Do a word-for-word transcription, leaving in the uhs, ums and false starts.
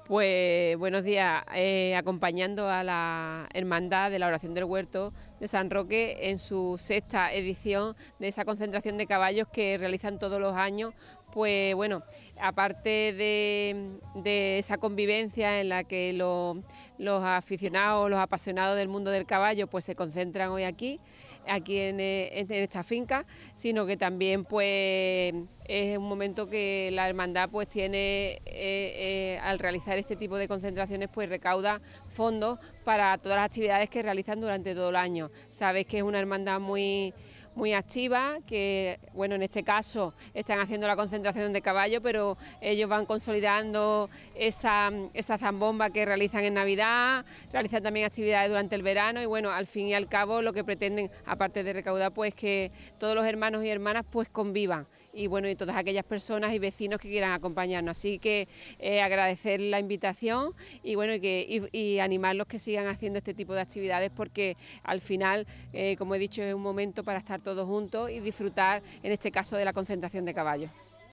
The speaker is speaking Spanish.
Pues buenos días, eh, acompañando a la Hermandad de la Oración del Huerto de San Roque en su sexta edición de esa concentración de caballos que realizan todos los años. Pues bueno, aparte de, de esa convivencia en la que lo, los aficionados, los apasionados del mundo del caballo pues se concentran hoy aquí, aquí en, en esta finca, sino que también pues es un momento que la hermandad pues tiene, eh, eh, al realizar este tipo de concentraciones pues recauda fondos para todas las actividades que realizan durante todo el año. Sabéis que es una hermandad muy muy activa, que bueno, en este caso están haciendo la concentración de caballo, pero ellos van consolidando esa, esa zambomba que realizan en Navidad, realizan también actividades durante el verano y bueno, al fin y al cabo lo que pretenden, aparte de recaudar, pues que todos los hermanos y hermanas pues convivan y bueno, y todas aquellas personas y vecinos que quieran acompañarnos. Así que eh, agradecer la invitación y bueno, y, que, y, y animarlos que sigan haciendo este tipo de actividades porque al final, eh, como he dicho, es un momento para estar todos juntos y disfrutar, en este caso, de la concentración de caballos.